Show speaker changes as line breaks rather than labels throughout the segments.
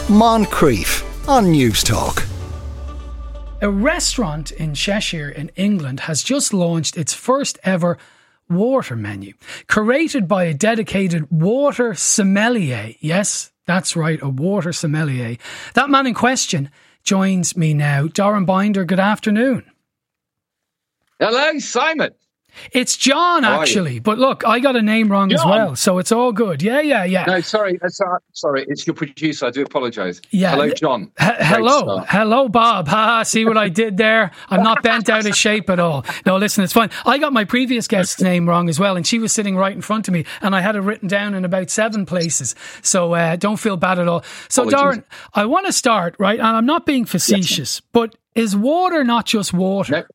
Moncrief on News Talk.
A restaurant in Cheshire in England has just launched its first ever water menu, curated by a dedicated water sommelier. Yes, that's right, a water sommelier. That man in question joins me now. Darren Binder, good afternoon.
Hello, Simon.
It's John, actually. But look, I got a name wrong as well, so it's all good. Yeah.
No, sorry. It's your producer. I do apologise.
Yeah.
Hello, John.
Hello, Bob. See what I did there? I'm not bent out of shape at all. No, listen, it's fine. I got my previous guest's name wrong as well, and she was sitting right in front of me, and I had it written down in about 7 places. So don't feel bad at all. So,
apologies.
Darren, I want to start, right, and I'm not being facetious, but is water not just water?
No.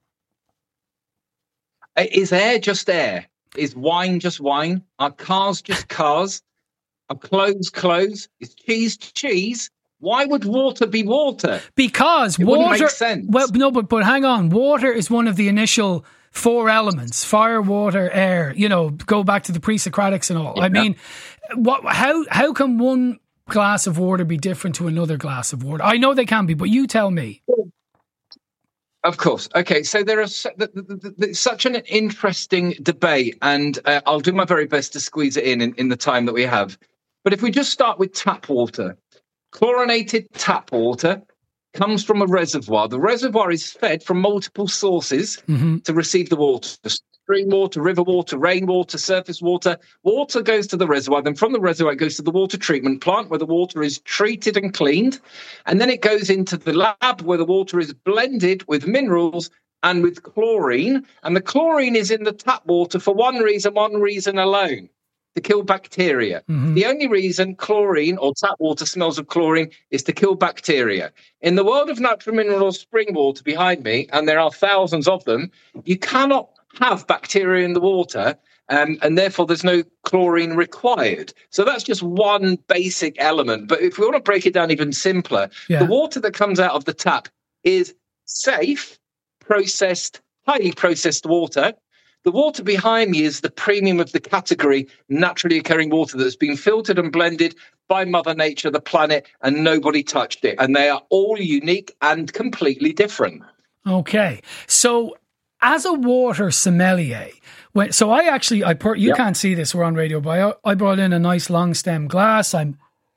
Is air just air? Is wine just wine? Are cars just cars? Are clothes? Is cheese cheese? Why would water be water?
Because
it
water
wouldn't make sense.
Well, no, but hang on. Water is one of the initial 4 elements: fire, water, air. You know, go back to the pre-Socratics and all. Yeah. I mean, how can one glass of water be different to another glass of water? I know they can be, but you tell me.
Of course. Okay, so there are such an interesting debate, and I'll do my very best to squeeze it in the time that we have. But if we just start with tap water, chlorinated tap water comes from a reservoir. The reservoir is fed from multiple sources to receive the water. Stream water, river water, rainwater, surface water. Water goes to the reservoir. Then from the reservoir, it goes to the water treatment plant where the water is treated and cleaned. And then it goes into the lab where the water is blended with minerals and with chlorine. And the chlorine is in the tap water for one reason alone: to kill bacteria. The only reason chlorine or tap water smells of chlorine is to kill bacteria. In the world of natural mineral spring water behind me, and there are thousands of them, you cannot have bacteria in the water, and therefore there's no chlorine required. So that's just one basic element. But if we want to break it down even simpler, the water that comes out of the tap is safe, processed, highly processed water. The water behind me is the premium of the category, naturally occurring water that's been filtered and blended by Mother Nature, the planet, and nobody touched it. And they are all unique and completely different.
Okay. So as a water sommelier, you can't see this, we're on radio, but I brought in a nice long stem glass. I'm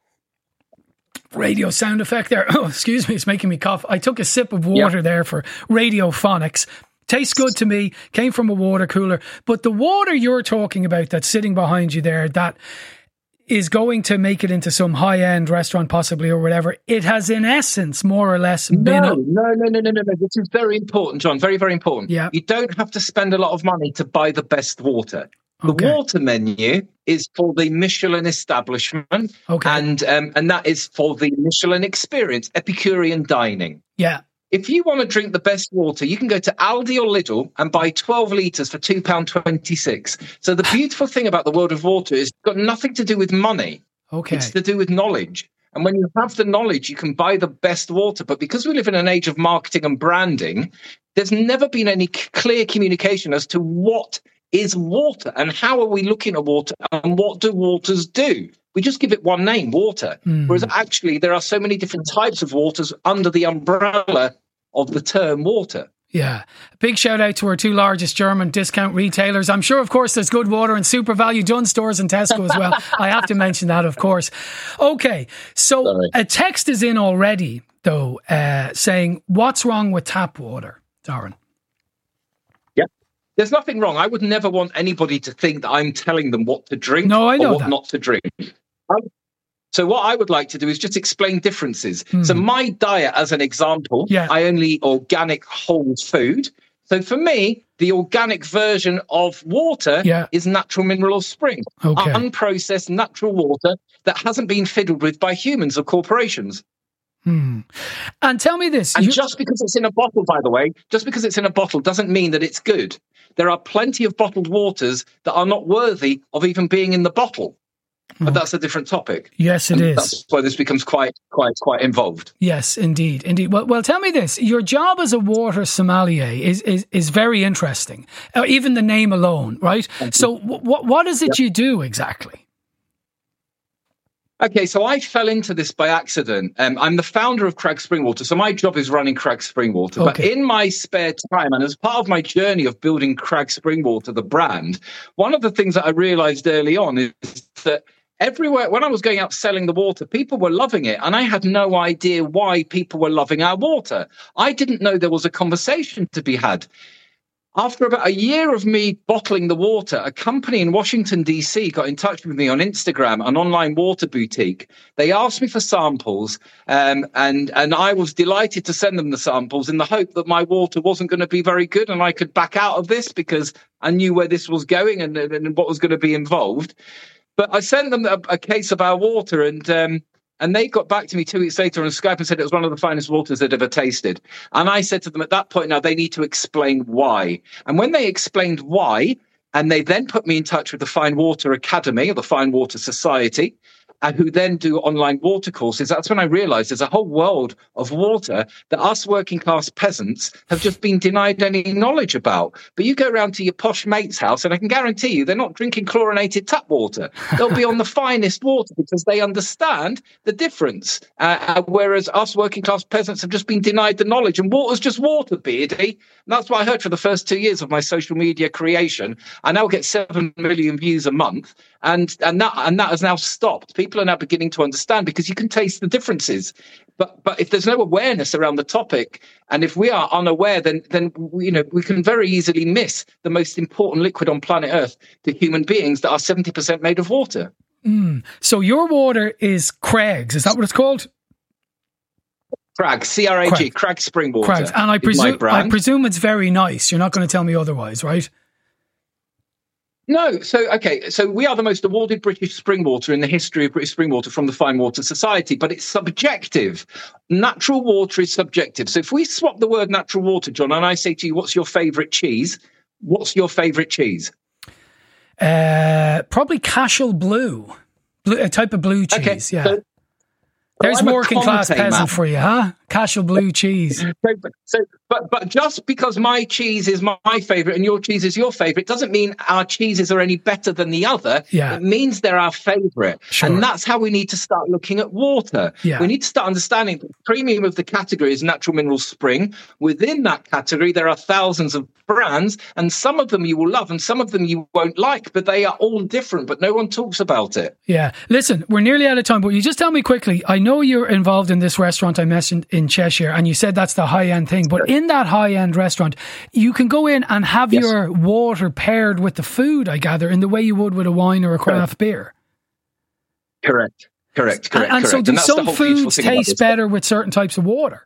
radio sound effect there. Oh, excuse me, it's making me cough. I took a sip of water there for radiophonics. Tastes good to me, came from a water cooler. But the water you're talking about that's sitting behind you there, that is going to make it into some high-end restaurant possibly or whatever, it has in essence more or less been...
No. This is very important, John. Very, very important.
Yeah.
You don't have to spend a lot of money to buy the best water. The water menu is for the Michelin establishment, and that is for the Michelin experience, Epicurean dining.
Yeah.
If you want to drink the best water, you can go to Aldi or Lidl and buy 12 litres for £2.26. So the beautiful thing about the world of water is it's got nothing to do with money. It's to do with knowledge. And when you have the knowledge, you can buy the best water. But because we live in an age of marketing and branding, there's never been any clear communication as to what is water and how are we looking at water and what do waters do. We just give it one name, water. Whereas actually there are so many different types of waters under the umbrella of the term water.
Yeah. Big shout out to our 2 largest German discount retailers. I'm sure, of course, there's good water in Super Value, Dunnes Stores and Tesco as well. I have to mention that, of course. Okay. So a text is in already, though, saying, what's wrong with tap water, Darren?
Yeah. There's nothing wrong. I would never want anybody to think that I'm telling them what to drink
or
what not to drink. So what I would like to do is just explain differences. So my diet, as an example, I only eat organic whole food. So for me, the organic version of water is natural mineral spring, unprocessed natural water that hasn't been fiddled with by humans or corporations.
And tell me this.
And just because it's in a bottle, by the way, doesn't mean that it's good. There are plenty of bottled waters that are not worthy of even being in the bottle. But that's a different topic.
Yes, it is.
That's why this becomes quite involved.
Yes, indeed. Well, tell me this. Your job as a water sommelier is very interesting. Even the name alone, right? So what is it you do exactly?
Okay, so I fell into this by accident. I'm the founder of Crag Spring Water, so my job is running Crag Spring Water. Okay. But in my spare time, and as part of my journey of building Crag Spring Water, the brand, one of the things that I realized early on is that everywhere, when I was going out selling the water, people were loving it. And I had no idea why people were loving our water. I didn't know there was a conversation to be had. After about a year of me bottling the water, a company in Washington, D.C. got in touch with me on Instagram, an online water boutique. They asked me for samples, and I was delighted to send them the samples in the hope that my water wasn't going to be very good and I could back out of this because I knew where this was going and what was going to be involved. But I sent them a case of our water, and they got back to me 2 weeks later on Skype and said it was one of the finest waters they'd ever tasted. And I said to them at that point, now they need to explain why. And when they explained why, and they then put me in touch with the Fine Water Academy or the Fine Water Society, and who then do online water courses, that's when I realized there's a whole world of water that us working class peasants have just been denied any knowledge about. But you go around to your posh mate's house, and I can guarantee you they're not drinking chlorinated tap water. They'll be on the finest water because they understand the difference. Whereas us working class peasants have just been denied the knowledge. And water's just water, Beardy. And that's what I heard for the first 2 years of my social media creation. I now get 7 million views a month. And that has now stopped. People are now beginning to understand because you can taste the differences. But if there's no awareness around the topic, and if we are unaware, then we can very easily miss the most important liquid on planet Earth to human beings that are 70% made of water.
So your water is Craig's. Is that what it's called?
Crag, C-R-A-G, Crag Spring Water.
Craig's. And I presume it's very nice. You're not going to tell me otherwise, right?
No. So we are the most awarded British spring water in the history of British spring water from the Fine Water Society, but it's subjective. Natural water is subjective. So if we swap the word natural water, John, and I say to you, what's your favourite cheese? What's your favourite cheese?
Probably Cashel Blue, a type of blue cheese, yeah. There's working class peasant for you, huh? Cashel Blue cheese.
But just because my cheese is my favourite and your cheese is your favourite doesn't mean our cheeses are any better than the other.
Yeah.
It means they're our favourite.
Sure.
And that's how we need to start looking at water.
Yeah.
We need to start understanding the premium of the category is natural mineral spring. Within that category, there are thousands of brands, and some of them you will love and some of them you won't like, but they are all different, but no one talks about it.
Yeah. Listen, we're nearly out of time, but you just tell me quickly, I know you're involved in this restaurant I mentioned in Cheshire, and you said that's the high-end thing, but in that high-end restaurant, you can go in and have your water paired with the food, I gather, in the way you would with a wine or a craft beer.
Correct.
And so do some foods taste better with certain types of water?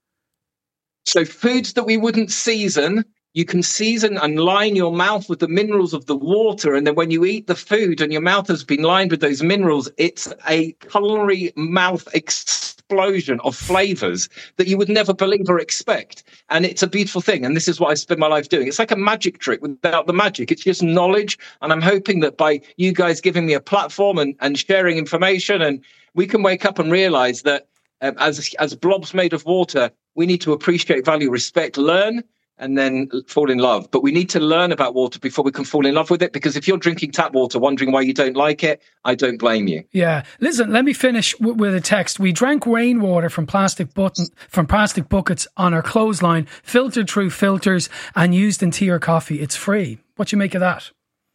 So foods that we wouldn't season, you can season and line your mouth with the minerals of the water. And then when you eat the food and your mouth has been lined with those minerals, it's a culinary mouth explosion of flavors that you would never believe or expect. And it's a beautiful thing. And this is what I spend my life doing. It's like a magic trick without the magic. It's just knowledge. And I'm hoping that by you guys giving me a platform and sharing information, and we can wake up and realize that as blobs made of water, we need to appreciate, value, respect, learn, and then fall in love. But we need to learn about water before we can fall in love with it, because if you're drinking tap water wondering why you don't like it, I don't blame you. Yeah.
Listen, let me finish with a text. We drank rainwater from plastic buckets on our clothesline, filtered through filters and used in tea or coffee. It's free. What do you make of that?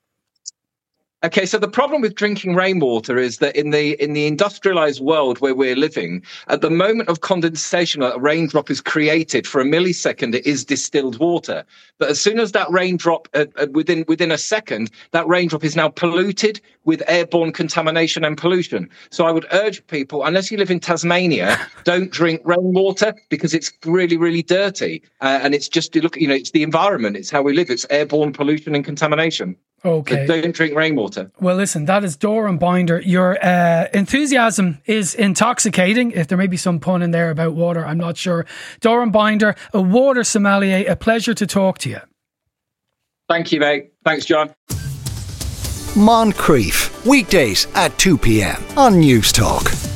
Okay, so the problem with drinking rainwater is that in the industrialized world where we're living, at the moment of condensation, a raindrop is created. For a millisecond, it is distilled water. But as soon as that raindrop, within a second, that raindrop is now polluted with airborne contamination and pollution. So I would urge people, unless you live in Tasmania, don't drink rainwater because it's really, really dirty. And it's just, it's the environment. It's how we live. It's airborne pollution and contamination.
Okay.
So don't drink rainwater.
Well, listen, that is Doran Binder. Your enthusiasm is intoxicating. If there may be some pun in there about water, I'm not sure. Doran Binder, a water sommelier, a pleasure to talk to you.
Thank you, mate. Thanks, John.
Moncrief, weekdays at 2 p.m. on News Talk.